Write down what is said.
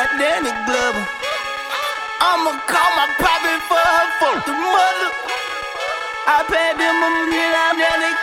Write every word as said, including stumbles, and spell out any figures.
Danny Glover. I'ma call my poppy for her fucking mother. I paid them a million, Danny